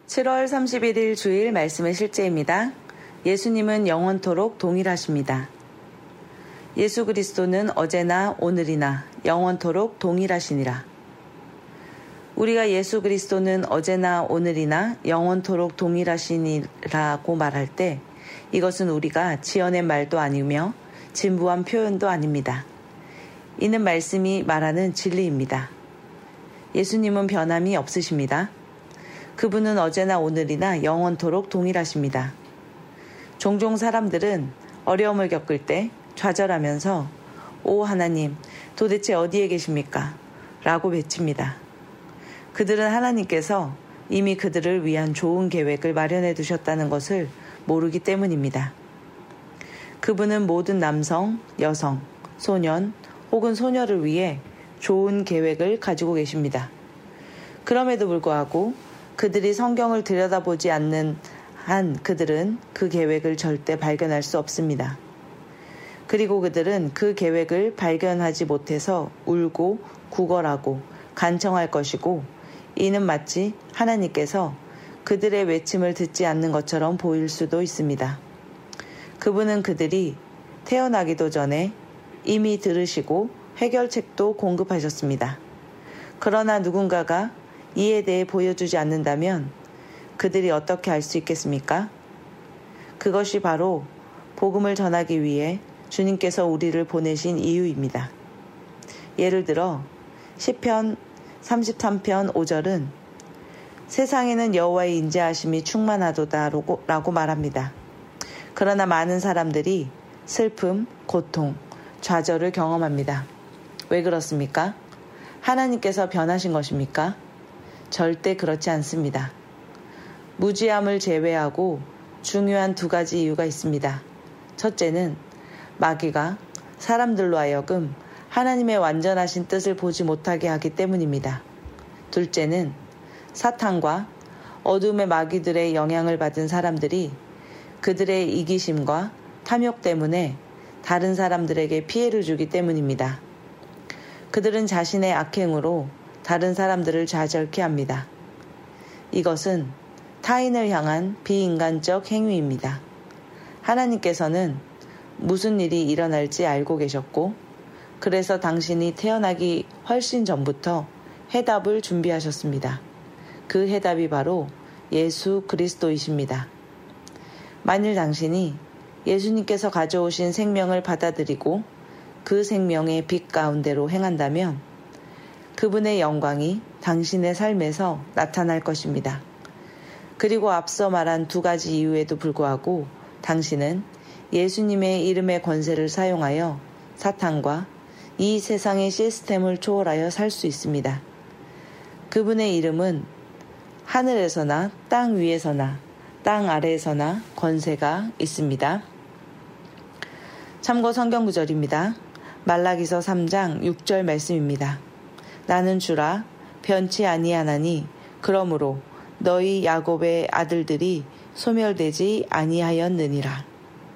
7월 31일 주일 말씀의 실제입니다. 예수님은 영원토록 동일하십니다. 예수 그리스도는 어제나 오늘이나 영원토록 동일하시니라. 우리가 예수 그리스도는 어제나 오늘이나 영원토록 동일하시니라고 말할 때 이것은 우리가 지어낸 말도 아니며 진부한 표현도 아닙니다. 이는 말씀이 말하는 진리입니다. 예수님은 변함이 없으십니다. 그분은 어제나 오늘이나 영원토록 동일하십니다. 종종 사람들은 어려움을 겪을 때 좌절하면서 오 하나님 도대체 어디에 계십니까? 라고 외칩니다. 그들은 하나님께서 이미 그들을 위한 좋은 계획을 마련해 두셨다는 것을 모르기 때문입니다. 그분은 모든 남성, 여성, 소년 혹은 소녀를 위해 좋은 계획을 가지고 계십니다. 그럼에도 불구하고 그들이 성경을 들여다보지 않는 한 그들은 그 계획을 절대 발견할 수 없습니다. 그리고 그들은 그 계획을 발견하지 못해서 울고 구걸하고 간청할 것이고 이는 마치 하나님께서 그들의 외침을 듣지 않는 것처럼 보일 수도 있습니다. 그분은 그들이 태어나기도 전에 이미 들으시고 해결책도 공급하셨습니다. 그러나 누군가가 이에 대해 보여주지 않는다면 그들이 어떻게 알 수 있겠습니까? 그것이 바로 복음을 전하기 위해 주님께서 우리를 보내신 이유입니다. 예를 들어 시편 33편 5절은 세상에는 여호와의 인자하심이 충만하도다라고 말합니다. 그러나 많은 사람들이 슬픔, 고통, 좌절을 경험합니다. 왜 그렇습니까? 하나님께서 변하신 것입니까? 절대 그렇지 않습니다. 무지함을 제외하고 중요한 두 가지 이유가 있습니다. 첫째는 마귀가 사람들로 하여금 하나님의 완전하신 뜻을 보지 못하게 하기 때문입니다. 둘째는 사탄과 어둠의 마귀들의 영향을 받은 사람들이 그들의 이기심과 탐욕 때문에 다른 사람들에게 피해를 주기 때문입니다. 그들은 자신의 악행으로 다른 사람들을 좌절케 합니다. 이것은 타인을 향한 비인간적 행위입니다. 하나님께서는 무슨 일이 일어날지 알고 계셨고 그래서 당신이 태어나기 훨씬 전부터 해답을 준비하셨습니다. 그 해답이 바로 예수 그리스도이십니다. 만일 당신이 예수님께서 가져오신 생명을 받아들이고 그 생명의 빛 가운데로 행한다면 그분의 영광이 당신의 삶에서 나타날 것입니다. 그리고 앞서 말한 두 가지 이유에도 불구하고 당신은 예수님의 이름의 권세를 사용하여 사탄과 이 세상의 시스템을 초월하여 살 수 있습니다. 그분의 이름은 하늘에서나 땅 위에서나 땅 아래에서나 권세가 있습니다. 참고 성경 구절입니다. 말라기서 3장 6절 말씀입니다. 나는 주라 변치 아니하나니 그러므로 너희 야곱의 아들들이 소멸되지 아니하였느니라.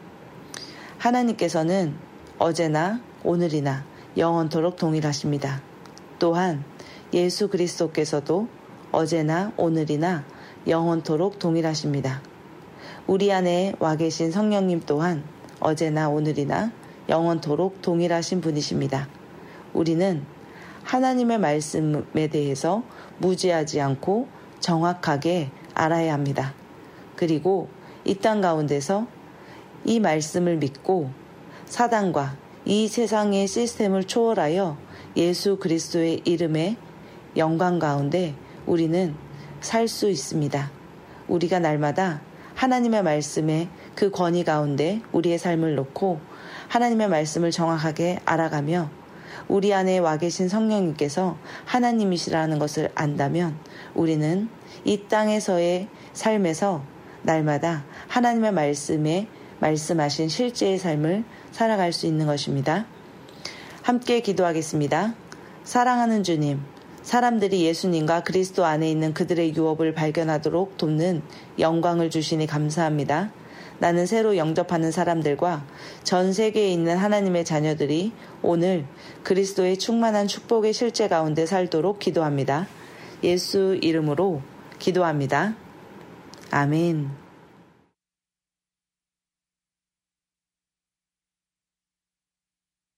하나님께서는 어제나 오늘이나 영원토록 동일하십니다. 또한 예수 그리스도께서도 어제나 오늘이나 영원토록 동일하십니다. 우리 안에 와 계신 성령님 또한 어제나 오늘이나 영원토록 동일하신 분이십니다. 우리는 하나님의 말씀에 대해서 무지하지 않고 정확하게 알아야 합니다. 그리고 이 땅 가운데서 이 말씀을 믿고 사단과 이 세상의 시스템을 초월하여 예수 그리스도의 이름의 영광 가운데 우리는 살 수 있습니다. 우리가 날마다 하나님의 말씀의 그 권위 가운데 우리의 삶을 놓고 하나님의 말씀을 정확하게 알아가며 우리 안에 와 계신 성령님께서 하나님이시라는 것을 안다면 우리는 이 땅에서의 삶에서 날마다 하나님의 말씀에 말씀하신 실제의 삶을 살아갈 수 있는 것입니다. 함께 기도하겠습니다. 사랑하는 주님, 사람들이 예수님과 그리스도 안에 있는 그들의 유업을 발견하도록 돕는 영광을 주시니 감사합니다. 나는 새로 영접하는 사람들과 전 세계에 있는 하나님의 자녀들이 오늘 그리스도의 충만한 축복의 실제 가운데 살도록 기도합니다. 예수 이름으로 기도합니다. 아멘.